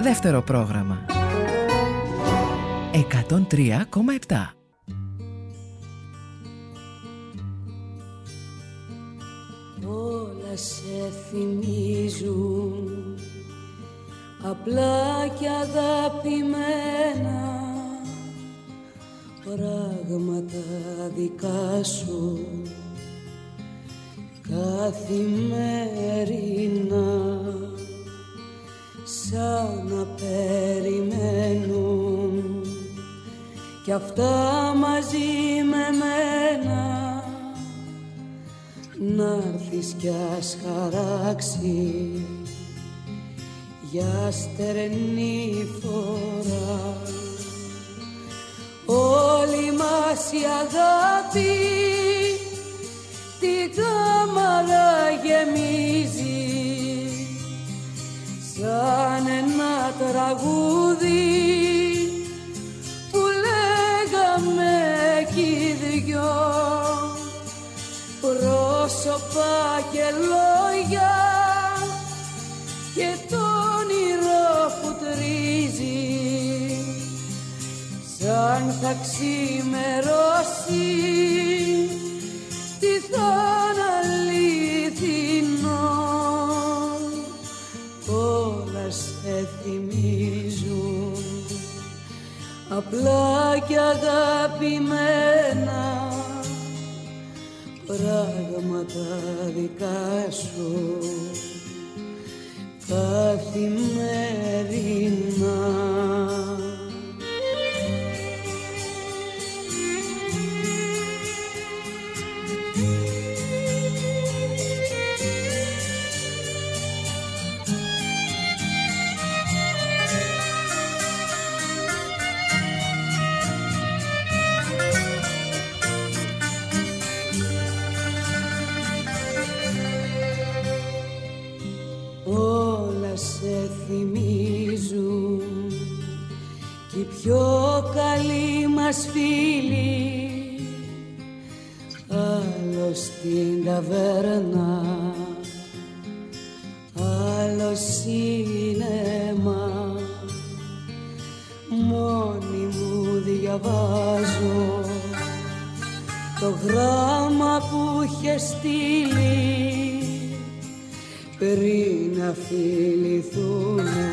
Δεύτερο πρόγραμμα 103,7. Όλα σε θυμίζουν απλά και αγαπημένα πράγματα δικά σου καθημερινά, σαν να περιμένουν κι αυτά μαζί με μένα, να'ρθεις κι ας χαράξει για στερνή φορά. Όλη μας η αγάπη την κάμαρα γεμίζει, σαν ένα τραγούδι που λέγαμε κι οι δυο, πρόσωπα και λόγια και το όνειρο που τρίζει, σαν θα ξημερώσει τι θα είναι αληθινό. Όλα σε θυμίζουν απλά και αγαπημένα πράγματα δικά σου καθημερινά. Θυμίζουν κι οι πιο καλοί μας φίλοι, άλλο στην ταβέρνα, άλλο σινεμά. Μόνη μου διαβάζω το γράμμα που είχε στείλει πριν να φιληθούνε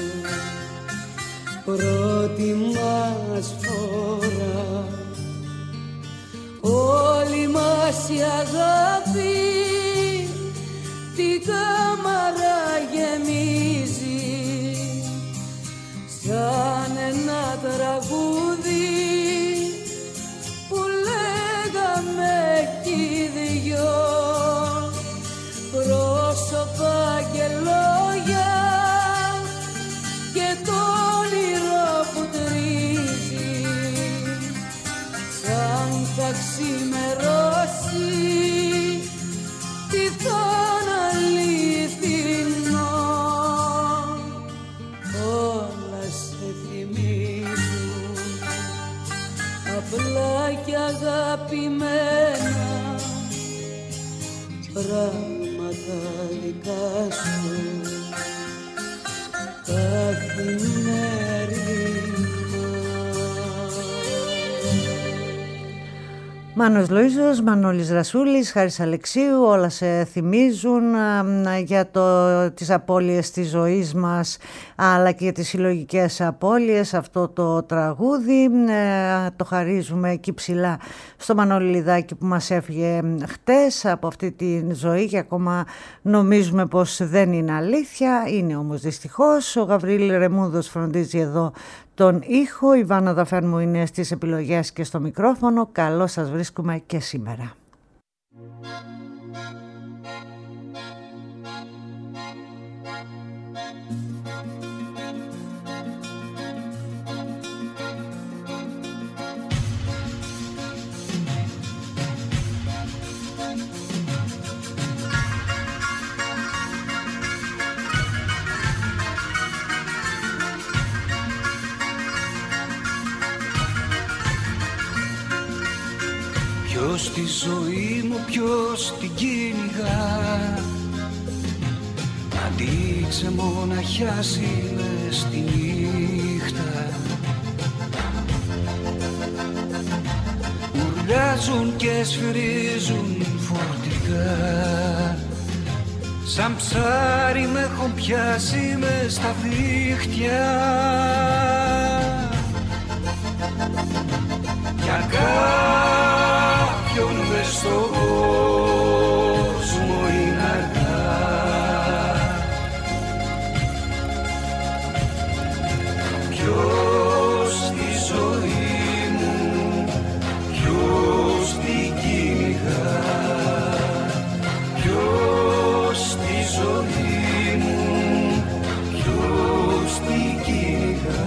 πρώτη μας φορά. Όλη μας η αγάπη την κάμαρα γεμίζει, σαν ένα τραγούδι που λέγαμε κι οι δυο, πρόσωπα και λόγια και το όνειρο που τρίζει, σαν θα ξημερώσει τι θα είναι αληθινό. Όλα σε θυμίζουν απλά και αγαπημένα πράγματα δικά σου καθημερινά. Μάνος Λοΐζος, Μανώλης Ρασούλης, Χάρης Αλεξίου, όλα σε θυμίζουν για τις απώλειες της ζωής μας, αλλά και για τις συλλογικές απώλειες. Αυτό το τραγούδι το χαρίζουμε εκεί ψηλά στο Μανώλη Λιδάκη που μας έφυγε χτες από αυτή τη ζωή και ακόμα νομίζουμε πως δεν είναι αλήθεια, είναι όμως δυστυχώς. Ο Γαβρίλ Ρεμούδος φροντίζει εδώ τον ήχο, η Βάνα Δαφέρμου είναι στις επιλογές και στο μικρόφωνο. Καλώς σας βρίσκουμε και σήμερα. Ποιος τη ζωή μου, ποιος την κυνηγά, Ανοίξε μοναχιάζει μες στη νύχτα. Ουρλιάζουν και σφυρίζουν φορτικά. Σαν ψάρι με έχουν πιάσει μες στα δίχτυα. Για κάποιον μες στον κόσμο είναι αργά. Ποιος στη ζωή μου, ποιος την κυνηγά. Ποιος στη ζωή μου, ποιος την κυνηγά.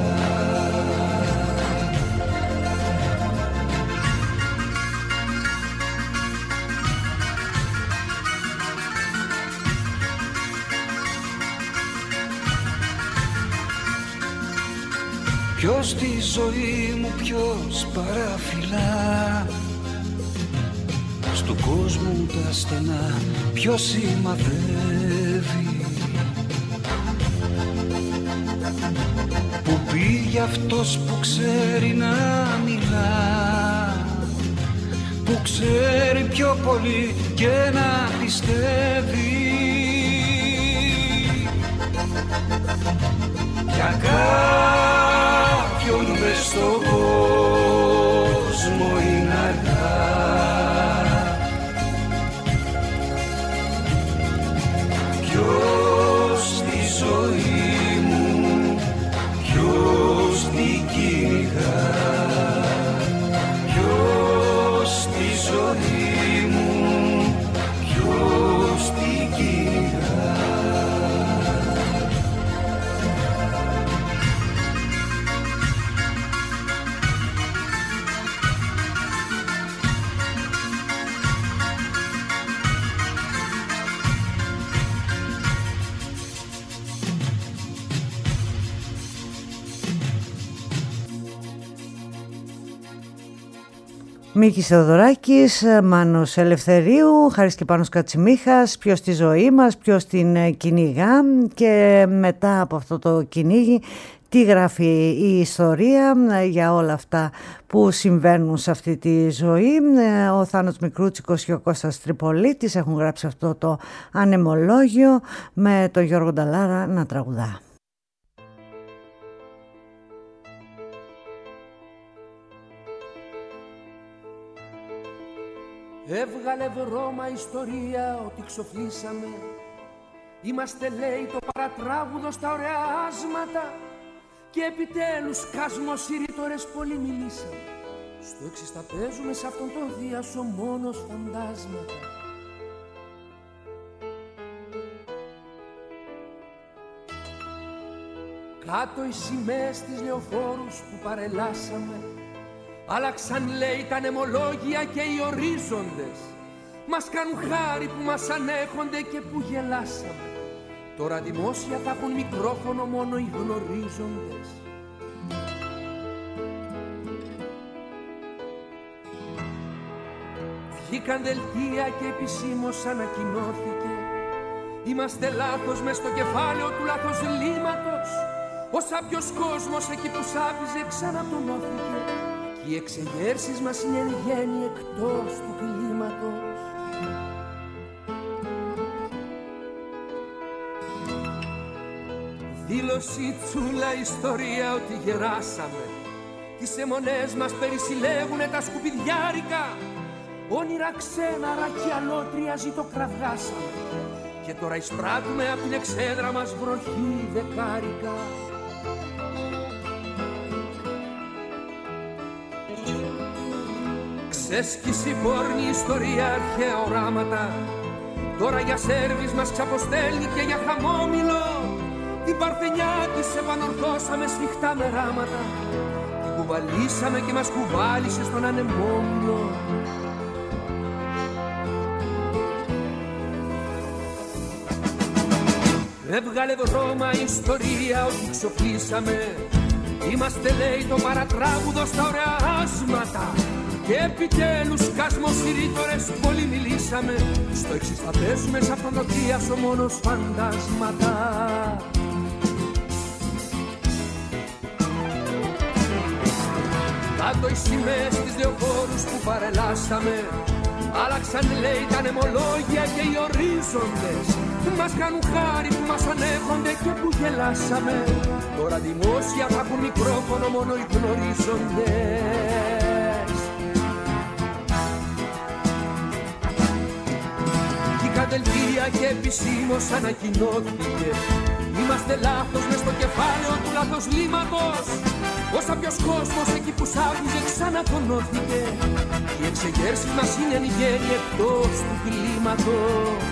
Ποιος στη ζωή μου, ποιος παραφυλά. Στου κόσμου τα στενά, ποιος σημαδεύει. Που πήγε αυτός που ξέρει να μιλά, που ξέρει πιο πολύ και να πιστεύει. Για κάποιον μες στον κόσμο είναι αργά. Ποιος στη ζωή μου, ποιος την κυνηγά. Ποιος στη ζωή μου, ποιος την κυνηγά. Μίκης Θεοδωράκης, Μάνος Ελευθερίου, Χάρης και Πάνος Κατσιμίχας, ποιος τη ζωή μας, ποιος την κυνηγά. Και μετά από αυτό το κυνήγι, τι γράφει η ιστορία για όλα αυτά που συμβαίνουν σε αυτή τη ζωή. Ο Θάνος Μικρούτσικος και ο Κώστας Τριπολίτης έχουν γράψει αυτό το ανεμολόγιο με τον Γιώργο Νταλάρα να τραγουδά. Έβγαλε δρόμα ιστορία ότι ξοφλήσαμε. Είμαστε λέει το παρατράγουδο στα ωραία άσματα. Και επιτέλους κασμοσυρρήτορες πολύ μιλήσαμε. Στο έξις θα παίζουμε σε αυτόν τον διάσο μόνος φαντάσματα. Κάτω οι σημαίες της λεωφόρους που παρελάσαμε. Άλλαξαν λέει τα νεμολόγια και οι ορίζοντες. Μας κάνουν χάρη που μας ανέχονται και που γελάσαμε. Τώρα δημόσια θα έχουν μικρόφωνο μόνο οι γνωρίζοντες. Βγήκαν δελτία και επισήμως ανακοινώθηκε. Είμαστε λάθος μες στο κεφάλαιο του λάθος λύματος. Ο σάπιος κόσμος εκεί που σάπιζε ξανατονώθηκε. Οι εξεγέρσεις μας είναι εν γέννη εκτός του κλίματος. Δήλωση τσούλα ιστορία ότι γεράσαμε. Τις αιμονές μας περισυλλέγουνε τα σκουπιδιάρικα. Όνειρα ξένα ρακιά λότρια ζητοκραυγάσαμε. Και τώρα εισπράττουμε απ' την εξέδρα μας βροχή δεκάρικα. Ξέσκηση πόρνη ιστορία αρχαία οράματα. Τώρα για σέρβις μας ξαποστέλνει και για χαμόμηλο. Την παρθενιά της επανορθώσαμε σφιχτά με ράματα. Την κουβαλήσαμε και μας κουβάλισε στον ανεμόμηλο. Έβγαλε δρόμα η ιστορία ότι ξοφλήσαμε. Είμαστε λέει το παρατράγουδο στα ωραία άσματα. Και επιτέλους κασμοσυρρήτορες πολύ μιλήσαμε. Στο εξής θα πέσουμε σαν φαντοκίασο μόνος φαντάσματα. οι σημαίες της λεωφόρους που παρελάσαμε. Άλλαξαν λέει τα νεμολόγια και οι ορίζοντες. Μας κάνουν χάρη που μας ανέχονται και που γελάσαμε. Τώρα δημόσια θα έχουν μικρόφωνο μόνο οι γνωρίζοντες. Η κατελτία και επισήμως ανακοινώθηκε. Είμαστε λάθος μες στο κεφάλαιο του λαθοσλήματος. Όσα ποιος κόσμος εκεί που σ' άκουζε ξανατονώθηκε. Οι εξεγέρσεις μας είναι εν γέννη εκτός του κλίματος.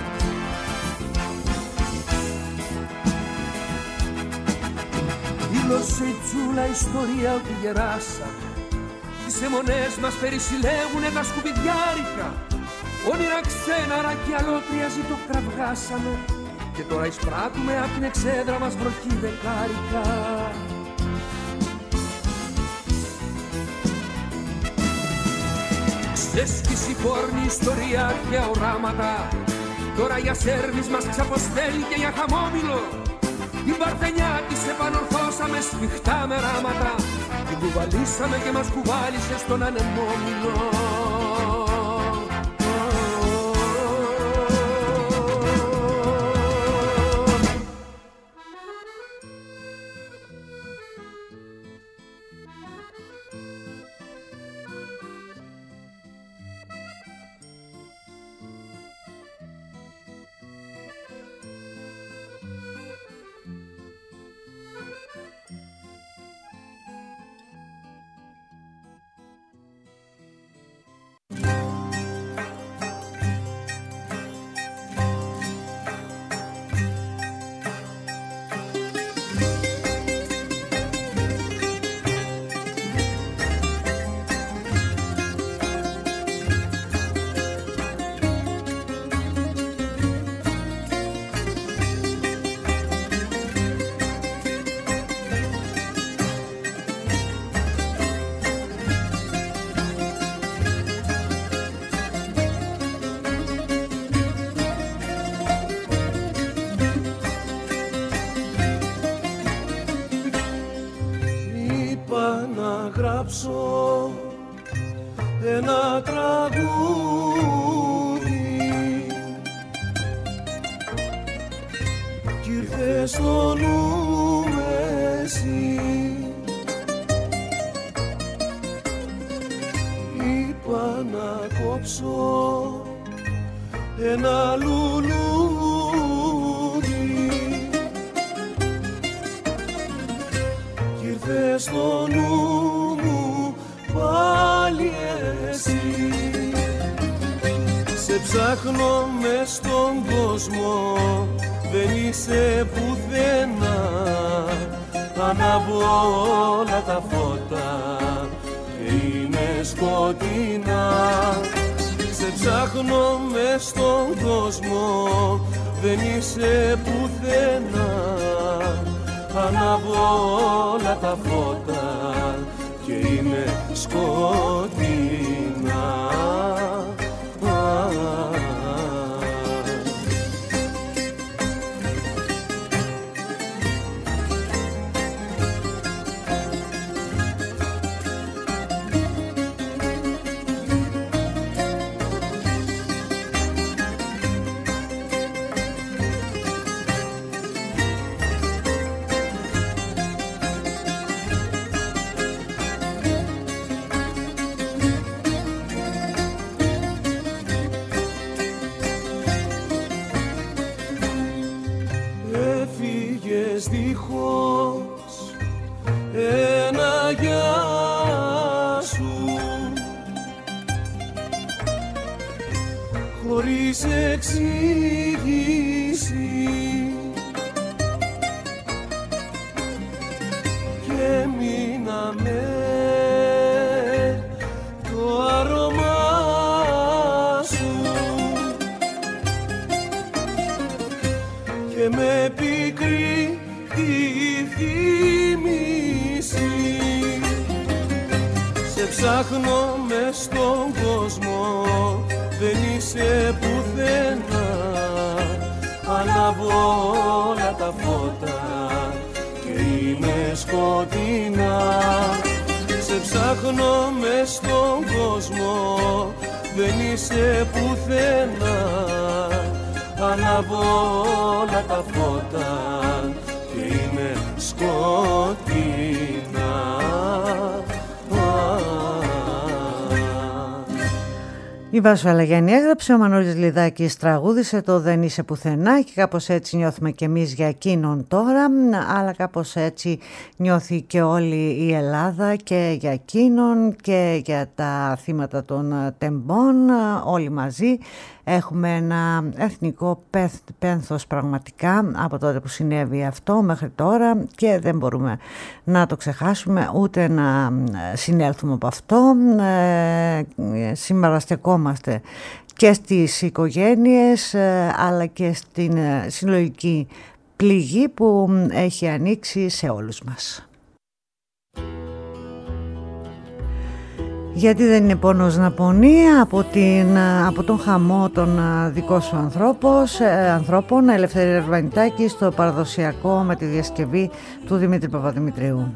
Δήλωσε η Τσούλα ιστορία ότι γεράσα. Τις αιμονές μας περισυλλέγουνε τα σκουπιδιάρικα. Όνειρα ξέναρα και αλότρια ζητοκραυγάσαμε. Και τώρα εισπράττουμε απ' την εξέδρα μας βροχή δεκάρικα. Ξέσκηση πόρνη ιστορία και οράματα. Τώρα για σέρβις μας ξαποστέλει και για χαμόμηλο. Την Παρθενιά της επανορθώσαμε σφιχτά με ράματα. Την κουβαλήσαμε και μας κουβάλισε στον ανεμόμηλο. Ένα τραγούδι κι ήρθε στο νου εσύ. Είπα να κόψω ένα λουλούδι κι ήρθε στο νου πάλι εσύ. Σε ψάχνω μες στον κόσμο, δεν είσαι πουθενά. Ανάβω όλα τα φώτα και είναι σκοτεινά. Σε ψάχνω μες στον κόσμο, δεν είσαι πουθενά. Ανάβω όλα τα φώτα και είναι σκοτεινά. Δίχως ένα γεια σου, χωρίς εξήγηση, και μείναμε το άρωμά σου και με πικρή τη θύμηση. Σε ψάχνω μες στον κόσμο, δεν είσαι πουθενά. Ανάβω όλα τα φώτα και είναι σκοτεινά. Σε ψάχνω ψάχνω μες στον κόσμο, δεν είσαι πουθενά. Ανάβω όλα τα φώτα και είναι σκοτεινά. Η Βάσο Αλαγιάννη έγραψε, ο Μανώλης Λιδάκης τραγούδισε το «Δεν είσαι πουθενά» και κάπως έτσι νιώθουμε και εμείς για εκείνον τώρα, αλλά κάπως έτσι νιώθει και όλη η Ελλάδα και για εκείνον και για τα θύματα των τεμπών. Όλοι μαζί έχουμε ένα εθνικό πένθος πραγματικά από τότε που συνέβη αυτό μέχρι τώρα και δεν μπορούμε να το ξεχάσουμε ούτε να συνέλθουμε από αυτό. Σήμερα στεκόμαστε και στις οικογένειες αλλά και στην συλλογική πληγή που έχει ανοίξει σε όλους μας. Γιατί δεν είναι πόνος να πονεί από τον χαμό των δικών σου ανθρώπων. Ελευθερία Ερβανιτάκη στο παραδοσιακό με τη διασκευή του Δημήτρη Παπαδημητρίου.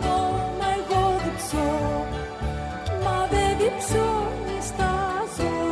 Μα δεν διψώνει στα ζώα.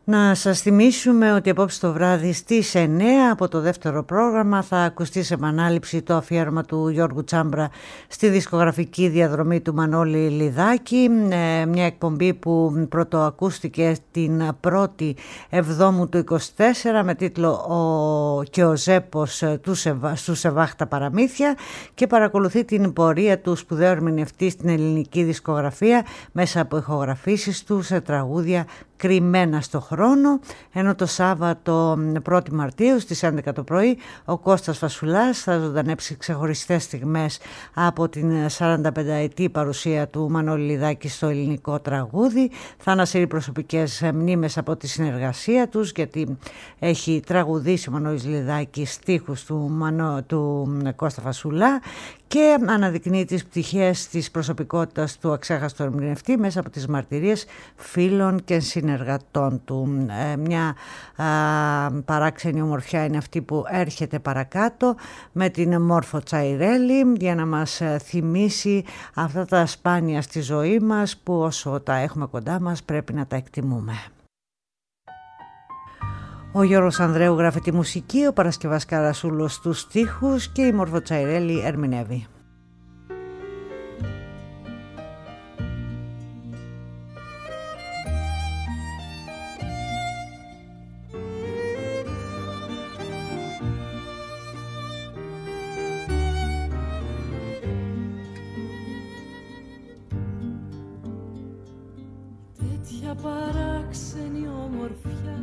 Να σας θυμίσουμε ότι απόψε το βράδυ στις 9 από το δεύτερο πρόγραμμα θα ακουστεί σε επανάληψη το αφιέρωμα του Γιώργου Τσάμπρα στη δισκογραφική διαδρομή του Μανώλη Λιδάκη, μια εκπομπή που πρωτοακούστηκε την 1η Εβδόμου του 24 με τίτλο «Και ο Ζέπος στου Σεβάχτα παραμύθια» και παρακολουθεί την πορεία του σπουδαίου ερμηνευτή στην ελληνική δισκογραφία μέσα από ηχογραφήσεις του σε τραγούδια κρυμμένα στο χρόνο, ενώ το Σάββατο 1η Μαρτίου στις 11 το πρωί ο Κώστας Φασουλάς θα ζωντανέψει ξεχωριστές στιγμές από την 45ετή παρουσία του Μανώλη Λιδάκη στο ελληνικό τραγούδι. Θα ανασύρει προσωπικές μνήμες από τη συνεργασία τους, γιατί έχει τραγουδήσει ο Μανώλης Λιδάκης στίχους του Κώστα Φασουλά και αναδεικνύει τις πτυχές της προσωπικότητας του αξέχαστου ερμηνευτή μέσα από τις μαρτυρίες φίλων και συνεργατών του. Μια παράξενη ομορφιά είναι αυτή που έρχεται παρακάτω με την Μόρφο Τσαϊρέλη για να μας θυμίσει αυτά τα σπάνια στη ζωή μας που όσο τα έχουμε κοντά μας πρέπει να τα εκτιμούμε. Ο Γιώργος Ανδρέου γράφει τη μουσική, ο Παρασκευάς Καρασούλος τους στίχους και η Μόρφο Τσαϊρέλη ερμηνεύει. Τέτοια παράξενη ομορφιά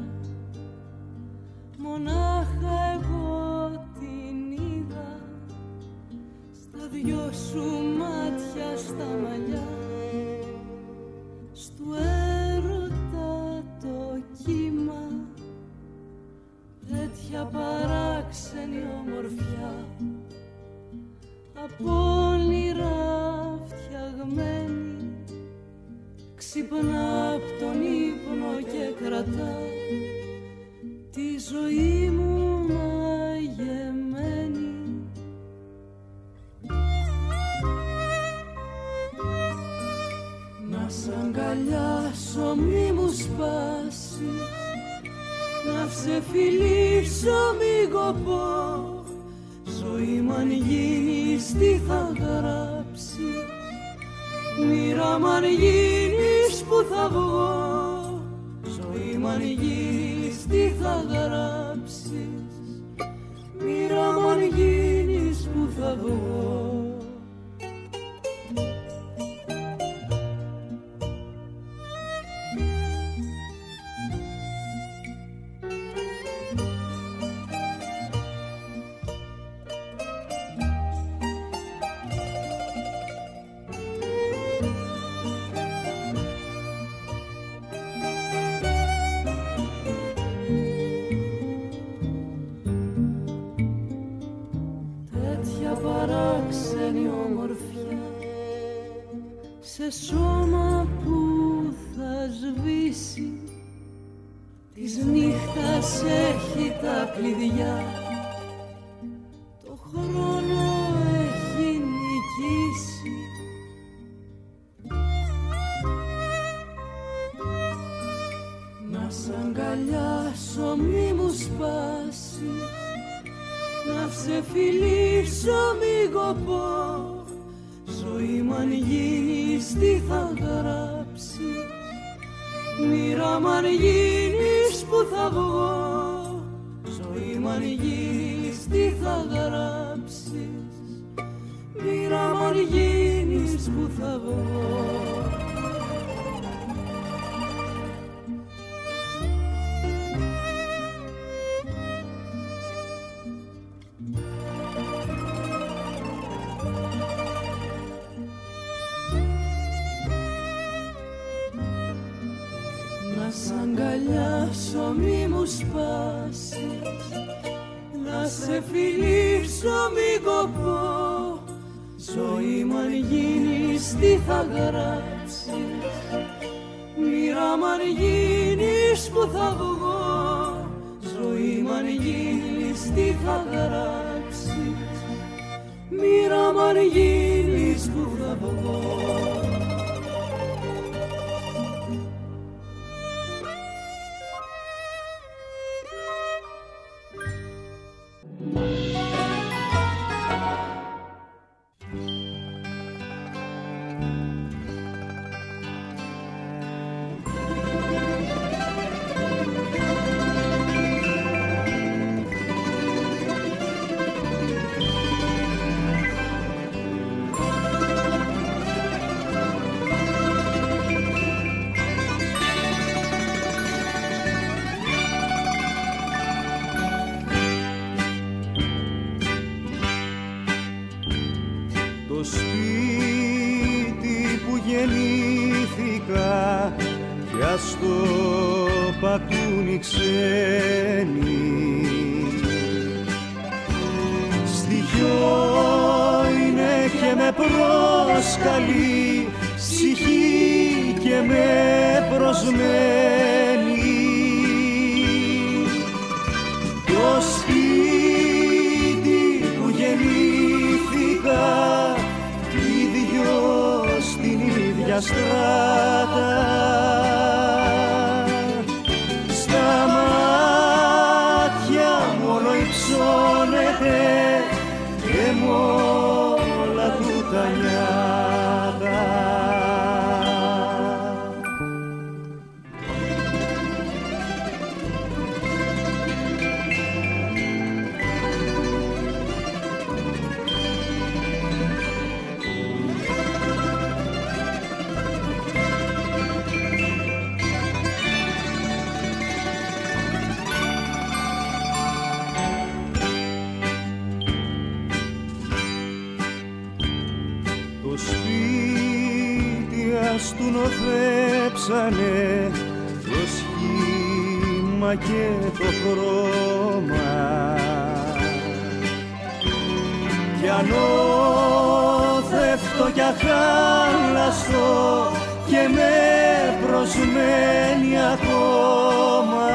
μονάχα εγώ την είδα στα δυο σου μάτια στα μαλλιά, στου έρωτα το κύμα. Τέτοια παράξενη ομορφιά από όνειρα φτιαγμένη, ξυπνά απ' τον ύπνο και κρατά τη ζωή μου μαγεμένη. Να σ' αγκαλιάσω μη μου σπάσεις, να σε φιλήσω μη κοπώ, ζωή μου αν γίνεις τι θα γράψεις, μοίρα μ' αν γίνεις που θα βγω, ζωή μ' αν γίνεις τι θα γράψεις, μοίρα μ' αν γίνεις που θα βγω. Παράξενη ομορφιά σε σώμα που θα σβήσει, της νύχτας έχει τα κλειδιά, το χρόνο έχει νικήσει. Να σ' αγκαλιάσω μη μου σπάσεις, να σε φιλήσω μη κοπώ, ζωή μου αν γίνεις τι θα γράψεις, μοίρα μ' αν γίνεις που θα βγω, ζωή μου αν γίνεις τι θα γράψεις, μοίρα μ' αν γίνεις που θα βγω. Σ' αγκαλιάσω μη μου σπάσεις, να σε φιλήσω μη κοπώ, ζωή μου αν γίνεις τι θα γράψεις, μοίρα μ' αν γίνεις που θα βγω, ζωή μου αν γίνεις τι θα γράψεις, μοίρα μ' αν γίνεις που θα βγω. ας το πατούν οι ξένοι. Στοιχείο είναι και με προσκαλεί, ψυχή και με προσμένει. Το σπίτι που γεννήθηκα, οι δυο στην ίδια στράτα, στα μάτια μου όλο υψώνεται και μ' όλα του τα νιάτα. Του νοθέψανε το σχήμα και το χρώμα κι ανώθευτο κι αχάλαστο και με προσμένει ακόμα.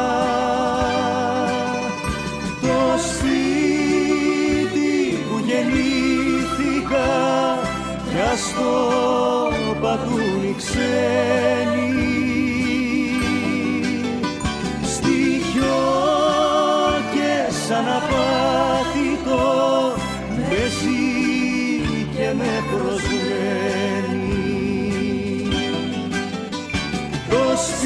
Το σπίτι που γεννήθηκα κι ας το πατούν οι ξένοι. Στοιχείο και σαν απάτητο με ζει και με προσμένει. Το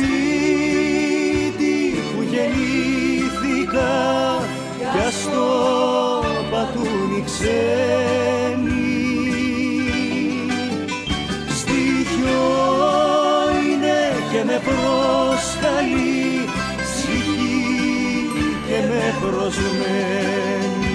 σπίτι που γεννήθηκα κι ας το πατούν οι ξένοι. Και με προσκαλεί, ψυχή και με προσμένει.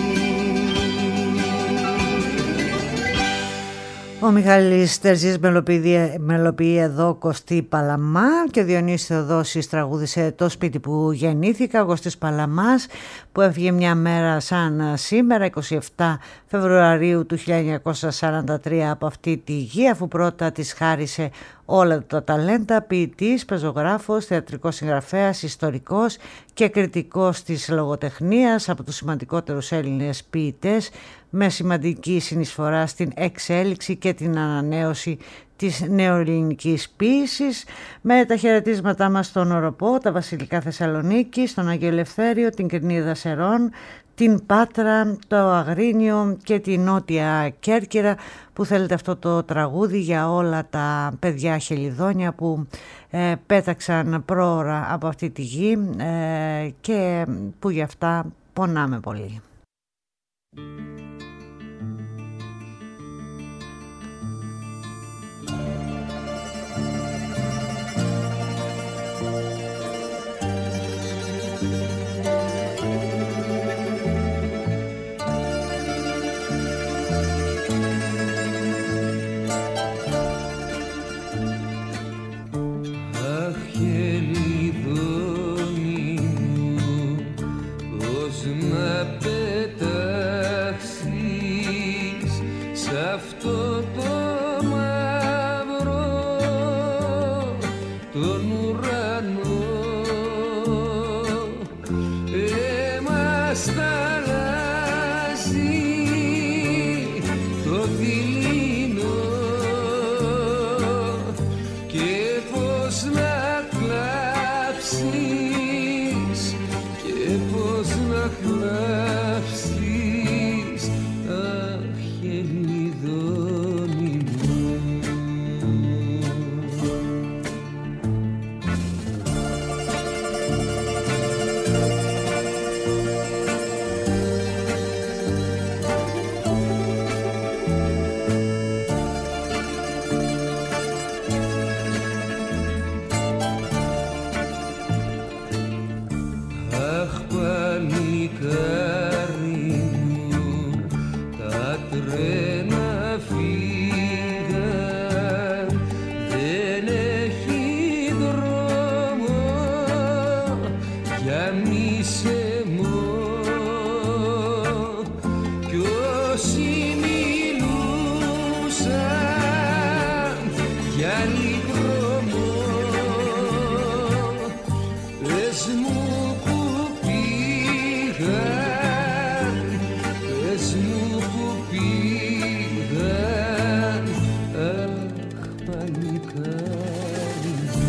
Ο Μιχάλης Τερζής μελοποιεί εδώ Κωστή Παλαμά και ο Διονύσης Θεοδόσης τραγούδισε Το σπίτι που γεννήθηκα. Ο Κωστής Παλαμάς που έφυγε μια μέρα σαν σήμερα, 27 Φεβρουαρίου του 1943 από αυτή τη γη, αφού πρώτα της χάρισε όλα τα ταλέντα, ποιητής, πεζογράφος, θεατρικός συγγραφέας, ιστορικός και κριτικός της λογοτεχνίας, από τους σημαντικότερους Έλληνες ποιητές, με σημαντική συνεισφορά στην εξέλιξη και την ανανέωση της νεοελληνικής ποίησης. Με τα χαιρετίσματά μας στον Οροπό, τα Βασιλικά Θεσσαλονίκη, στον Άγιο Ελευθέριο, την Κρινίδα Σερών, την Πάτρα, το Αγρίνιο και την Νότια Κέρκυρα, που θέλετε αυτό το τραγούδι για όλα τα παιδιά χελιδόνια που πέταξαν πρόωρα από αυτή τη γη και που γι' αυτά πονάμε πολύ. Να πετάξω άλλη δρόμο. Πες μου που πήγαν, πες μου που πήγαν, αχ παλικάρι μου.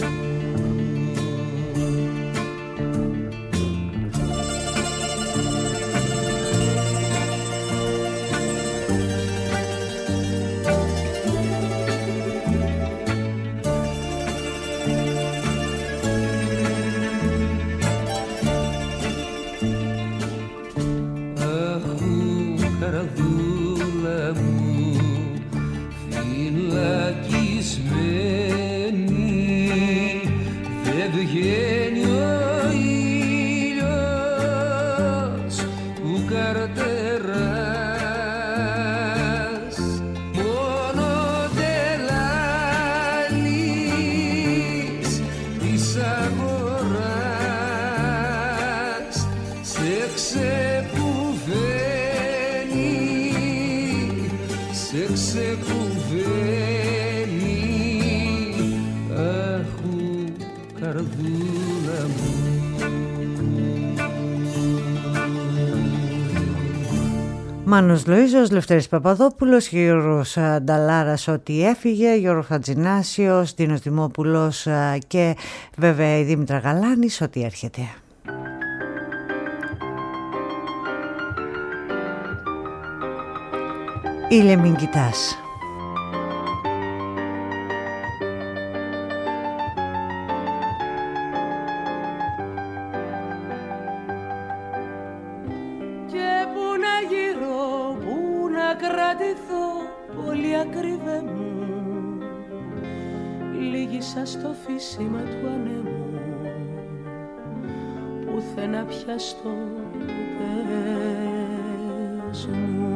Καρδούλα μου φυλακισμένη, δεν βγαίνει ο ήλιος που καρτεράς, μόνο τελάλης της αγοράς σε ξεκουβαίνει, σε ξεκουβαίνει, αχου καρδούλα μου. Μάνος Λοΐζος, Λευτέρης Παπαδόπουλος, Γιώργος Νταλάρας ότι έφυγε, Γιώργος Χατζηνάσιος, Δίνος Δημόπουλος και βέβαια η Δήμητρα Γαλάνης ότι έρχεται. Ήλιε μην κοιτάς. Και που να γύρω, που να κρατηθώ, πολύ ακρίβε μου, λύγησα στο φύσιμα του ανέμου, πουθενά πια στο πες μου.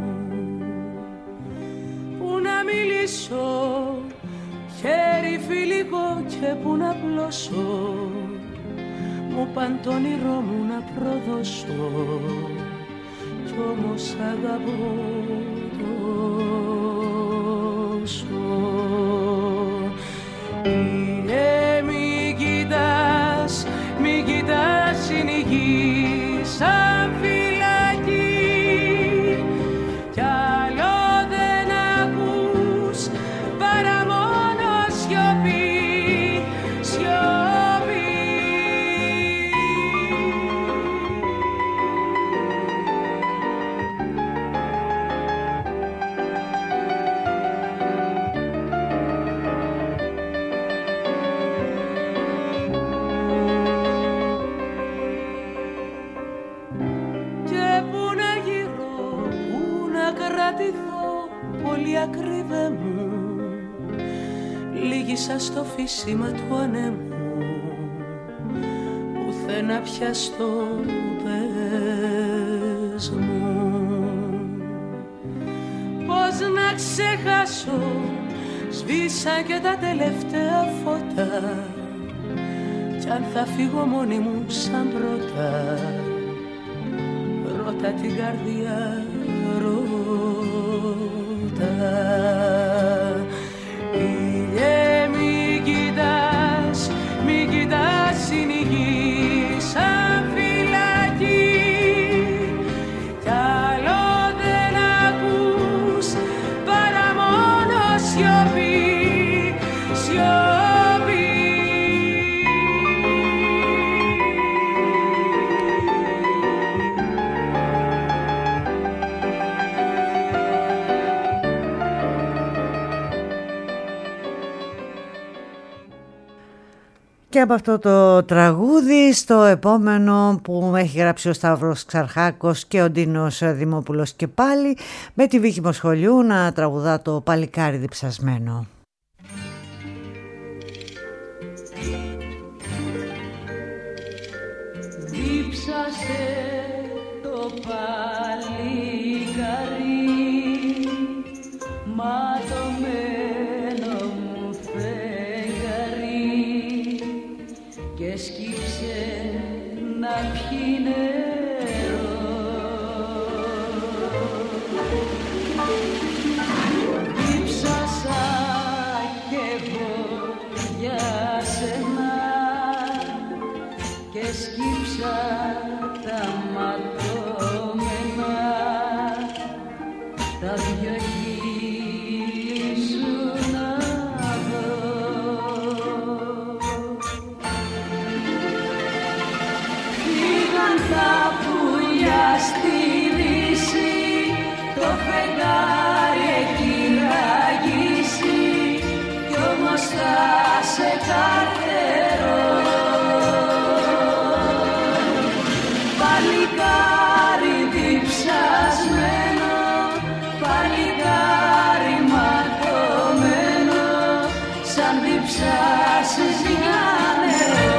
Μιλήσω, χέρι φιλικό και που να πλώσω, μου παν το όνειρό μου να προδώσω, κι όμως αγαπώ τόσο. Μην κοιτάς, μην κοιτάς, είναι η γη σαν φυλακή, κι άλλο δεν ακούς παρά μόνο σιωπή, σιωπή. Πολύ ακρίβε μου, λύγησα στο φύσιμα του ανέμου, πουθενά πια στο πες μου. Πώς να ξεχάσω, σβήσαν και τα τελευταία φώτα, κι αν θα φύγω μόνη μου σαν πρώτα, ρώτα την καρδιά, Ήλιε μην κοιτάς, μην κοιτάς, είναι η γη σαν φυλακή, κι άλλο δεν ακούς παρά μόνο σιωπή, σιωπή. Και από αυτό το τραγούδι στο επόμενο που έχει γράψει ο Σταύρος Ξαρχάκος και ο Ντίνος Δημόπουλος και πάλι, με τη Βίκη Μοσχολιού να τραγουδά το Παλικάρι διψασμένο. Δίψασε το παλικάρι, ματωμένο μου φεγγάρι, και σκύψε να πιει νερό. Δίψασα και σκύψα τα ματώμενα, τα δυο χείλη σου να δω. Φύγαν τα πουλιά στη δύση, το φεγγάρι έχει ραγίσει, κι όμως θα σε καρτερώ. Παλικάρι διψασμένο, παλικάρι ματωμένο, σαν διψάσεις για νερό.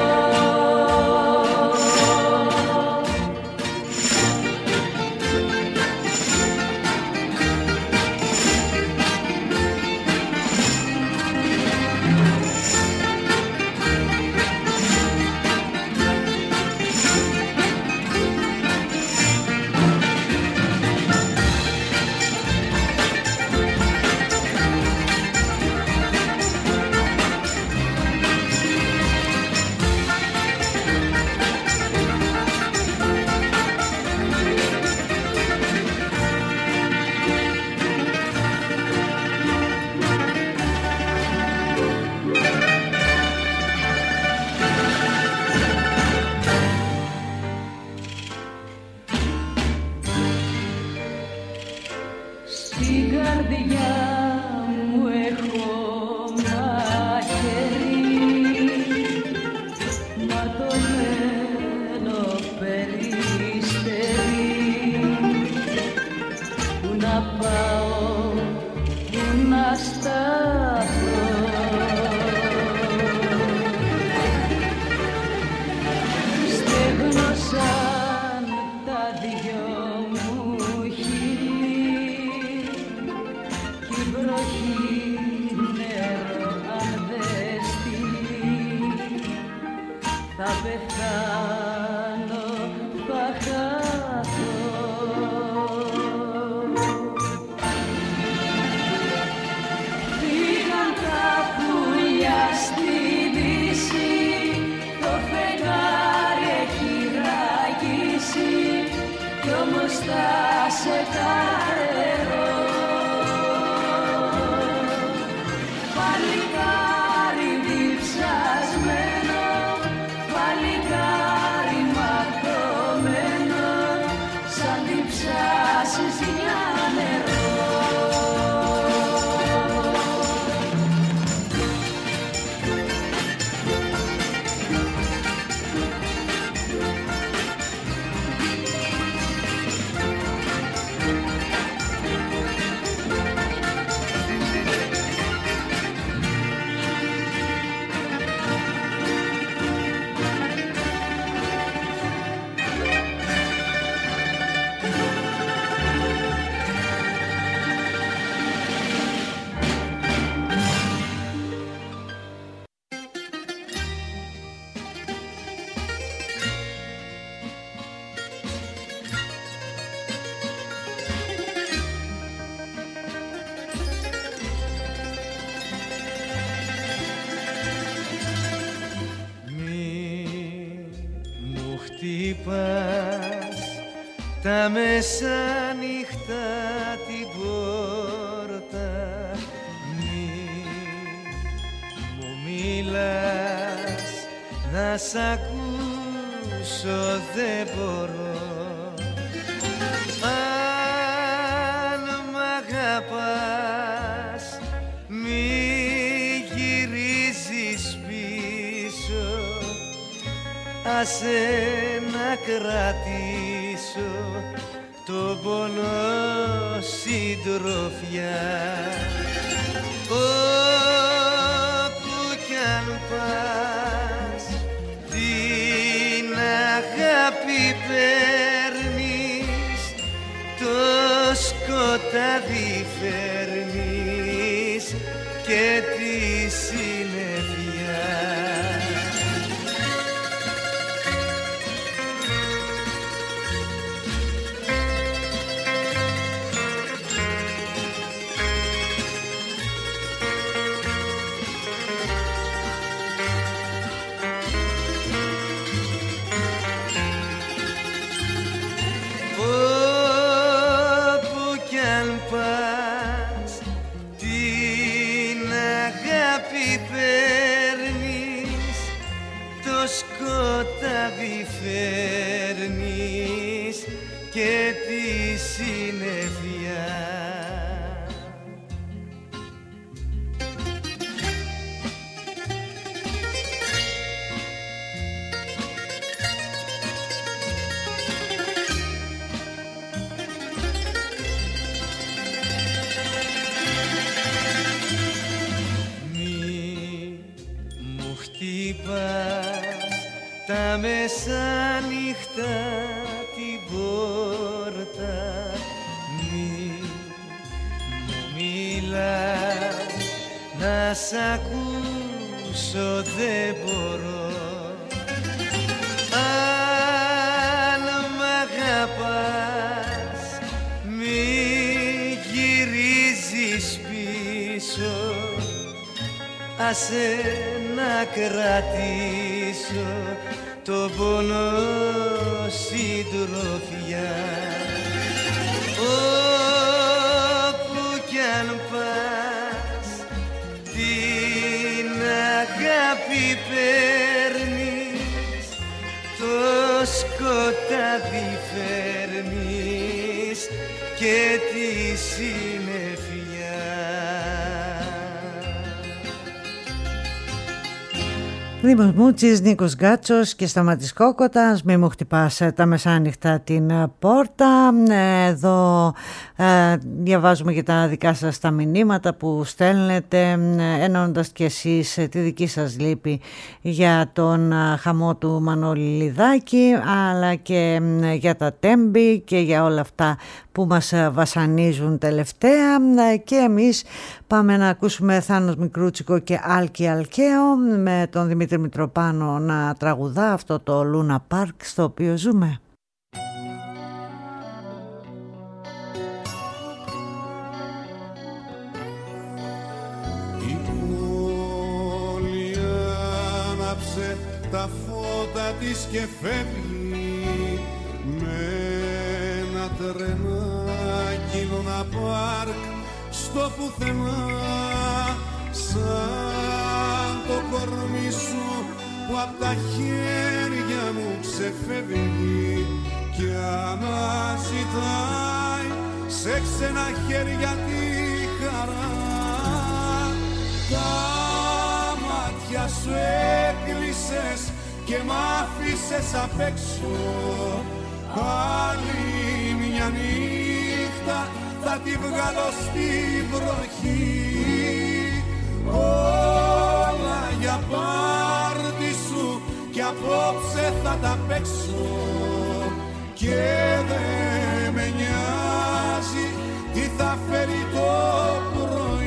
Τα μεσάνυχτα την πόρτα, μη μου μιλάς, να σ' ακούσω δεν μπορώ. Αν μ' αγαπάς, μη γυρίζεις πίσω, άσε να κρατήσω τον πόνο συντροφιά. Όπου κι αν πας, την αγάπη παίρνεις, το σκοτάδι φέρνεις και τη συννεφιά. παίρνεις, το σκοτάδι φέρνεις και τη συννεφιά. Τα μεσάνυχτα την πόρτα, μη μου μιλάς, να σ' ακούσω δεν μπορώ. Αν μ' αγαπάς, μη γυρίζεις πίσω, άσε να κρατήσω το πόνο συντροφιά. Όπου κι αν πας, την αγάπη παίρνεις, το σκοτάδι φέρνεις και τη συννεφιά. Δήμος Μούτσης, Νίκος Γκάτσος και Σταματής Κόκοτας. Μη μου χτυπάς τα μεσάνυχτα την πόρτα. Εδώ διαβάζουμε και τα δικά σας τα μηνύματα που στέλνετε, ενώνοντας και εσείς τη δική σας λύπη για τον χαμό του Μανώλη Λιδάκη, αλλά και για τα Τέμπη και για όλα αυτά που μας βασανίζουν τελευταία. Και εμείς πάμε να ακούσουμε Θάνος Μικρούτσικο και Άλκη Αλκαίο με τον Δημήτρη Μητροπάνο να τραγουδά αυτό το Λούνα Πάρκ στο οποίο ζούμε. Η πόλη άναψε τα φώτα της και φεύγει με ένα τρενάκι Λούνα Πάρκ στο πουθενά, σαν το κορμί σου που απ' τα χέρια μου ξεφεύγει και αναζητάει σε ξένα χέρια τη χαρά. Τα μάτια σου έκλεισες και μ' άφησες απ' έξω. Άλλη μια νύχτα θα τη βγάλω στη βροχή. Όλα για πάρτι σου κι απόψε θα τα παίξω και δεν με νοιάζει τι θα φέρει το πρωί.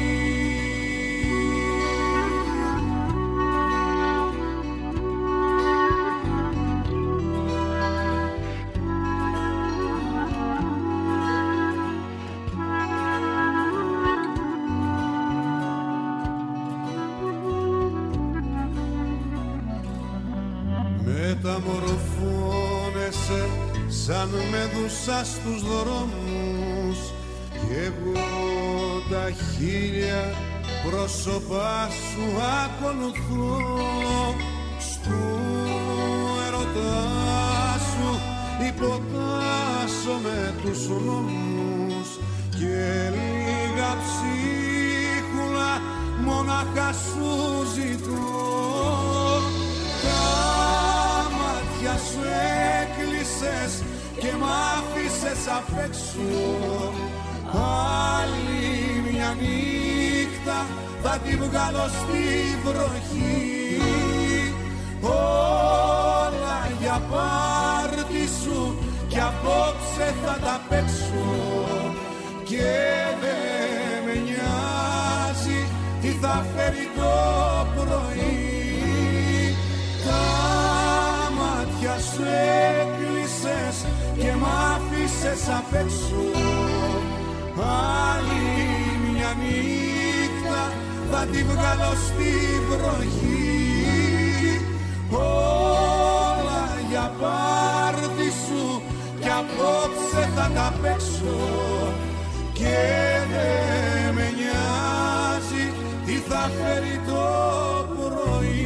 Μεταμορφώνεσαι σαν μέδουσα στους δρόμους κι εγώ τα χίλια πρόσωπά σου ακολουθώ. Στου ερωτά σου υποτάσσω με τους νόμους και λίγα ψίχουλα μόναχα σου ζητώ. Σου έκλεισες και μ' άφησες απ' έξω. Άλλη μια νύχτα θα τη βγάλω στη βροχή. Όλα για πάρτι σου κι απόψε θα τα παίξω και δεν με νοιάζει τι θα φέρει το πρωί. Σου έκλεισες και μ' άφησες απ' έξω. Άλλη μια νύχτα θα τη βγάλω στη βροχή. Όλα για πάρτι σου κι απόψε θα τα παίξω και δεν με νοιάζει τι θα φέρει το πρωί.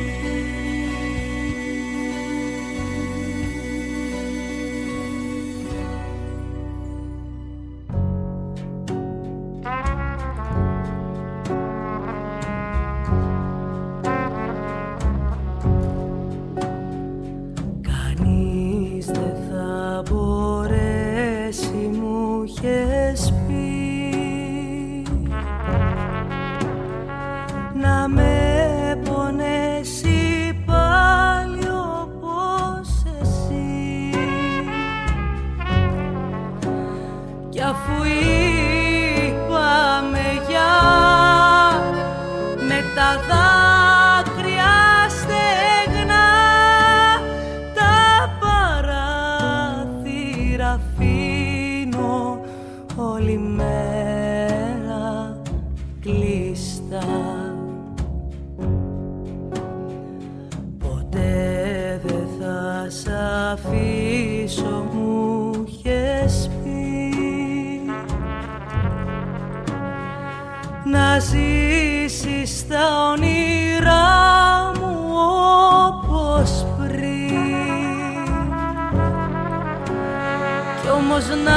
Κανείς δεν θα μπορέσει, μου είχες πει, να με πονέσει πάλι όπως εσύ. Κι αφού είπαμε για με τα δάκρυα στεγνά, τα παράθυρα αφήνω όλη μέρα κλειστά. Ποτέ δεν θα σ' αφήσω, μου είχες πει, να ζήσεις στα όνειρά μου όπως πριν. Κι όμως να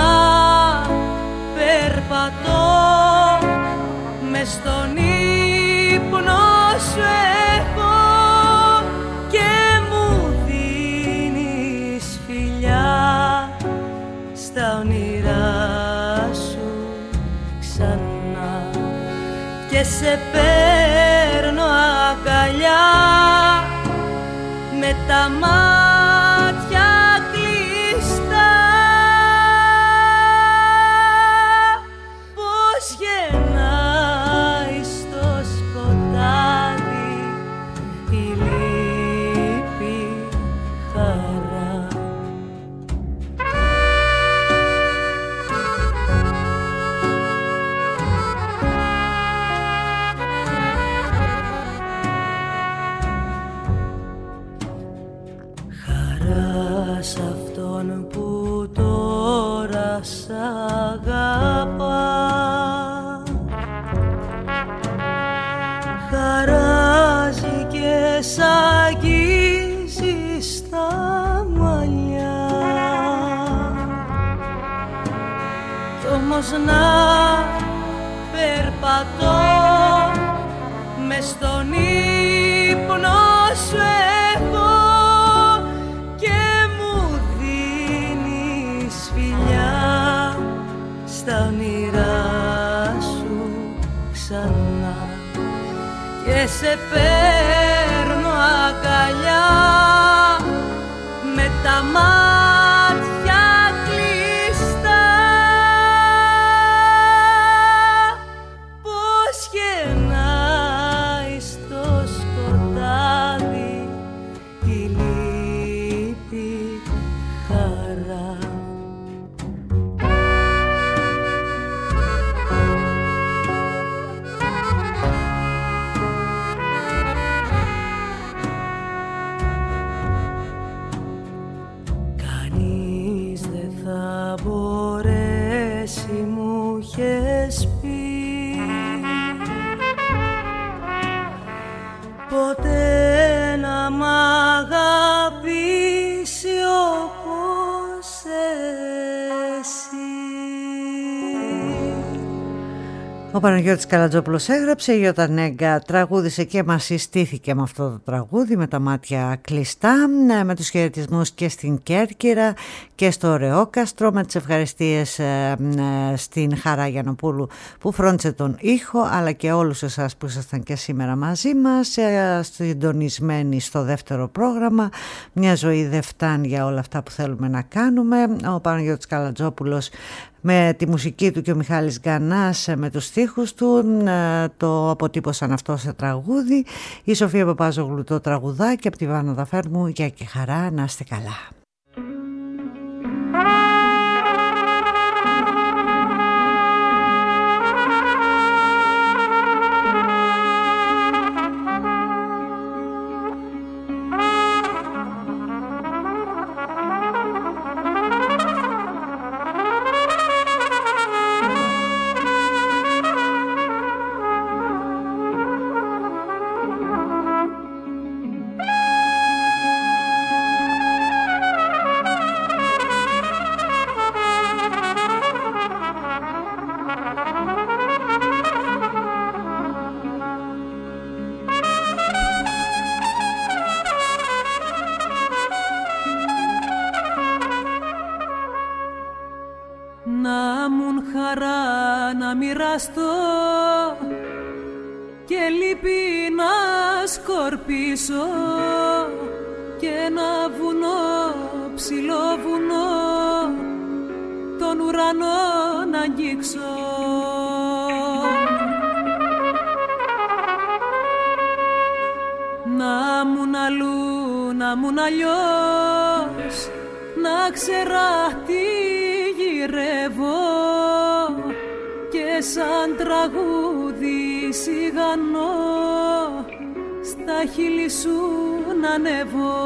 περπατώ μες στον ύπνο σου έχω και μου δίνεις φιλιά στα όνειρά σου ξανά και σε παίρνω αγκαλιά με τα μάτια κλειστά. Πώς γεννάει στο σκοτάδι η λύπη χαρά. Χαρά σ' αυτόν που τώρα σ' αγαπά, χαράζει και σ' αγγίζει στα μαλλιά. Κι όμως να περπατώ μες στον ύπνο σου έχω και μου δίνεις φιλιά στα όνειρά σου ξανά και σε παίρνω αγκαλιά με τα μάτια κλειστά. Πώς γεννάει στο σκοτάδι η λύπη χαρά. Κανείς δεν θα μπορέσει, μου είχες πει, ποτέ να μ' αγαπήσει όπως εσύ. Ο Παναγιώτης Καλατζόπουλος έγραψε, η Ιώτα Νέγκα τραγούδισε και μας συστήθηκε με αυτό το τραγούδι, με τα μάτια κλειστά, με τους χαιρετισμούς και στην Κέρκυρα και στο Ρεόκαστρο, με τις ευχαριστίες στην Χαρά Γιαννοπούλου που φρόντισε τον ήχο, αλλά και όλους εσάς που ήσασταν και σήμερα μαζί μας, συντονισμένοι στο δεύτερο πρόγραμμα. Μια ζωή δεν φτάνει για όλα αυτά που θέλουμε να κάνουμε. Ο Παναγιώτης Καλατζόπουλος με τη μουσική του και ο Μιχάλης Γκανάς με τους στίχους του το αποτύπωσαν αυτό σε τραγούδι. Η Σοφία Παπάζογλου το τραγουδάκι από τη Βάνα Δαφέρμου. Γεια και χαρά, να είστε καλά. μοιραστώ και λύπη να σκορπίσω και ένα βουνό, ψηλό βουνό, τον ουρανό να αγγίξω. Να μουν αλλού, να μουν αλλιώς, να ξέρα τι γυρεύω και σαν τραγούδι σιγανό στα χείλη σου να ανέβω.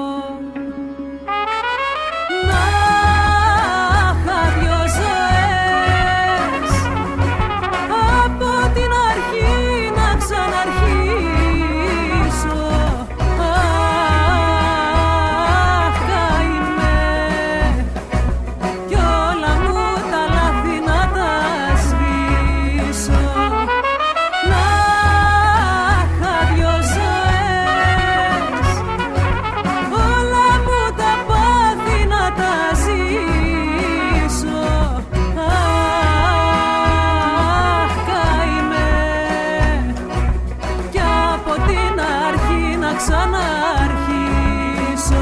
Να είχα δυο ζωές από την αρχή να ξαναρχίσω. Αχ, καημέ, κι όλα μου τα λάθη να τα σβήσω. Να είχα δυο ζωές, όλα μου τα πάθη να τα ζήσω. Αχ, καημέ, κι από την αρχή να ξαναρχίσω.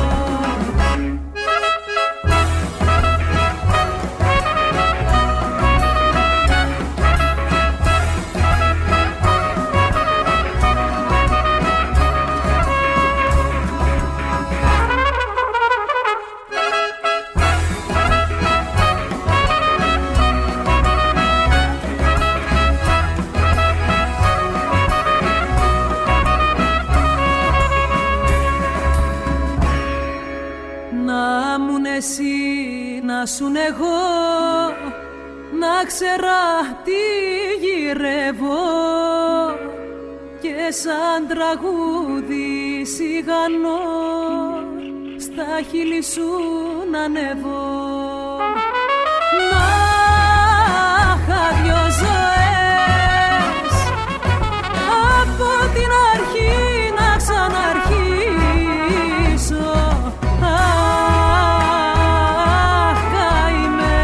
Να μουν εσύ, να σουν εγώ, να ξέρα τι γυρεύω και σαν τραγούδι σιγανό στα χείλη σου να ανέβω. Να είχα δυο ζωές από την αρχή να ξαναρχίσω. Αχ, καημέ,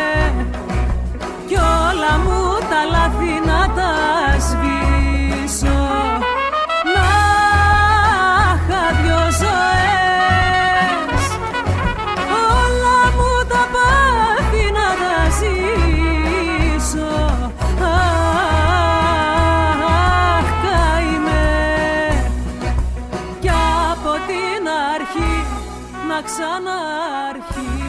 κι όλα μου τα λάθη να τα σβήσω. Να είχα δυο ζωές, όλα μου τα πάθη να τα ζήσω. Αχ, καημέ, κι από την αρχή να ξαναρχίσω.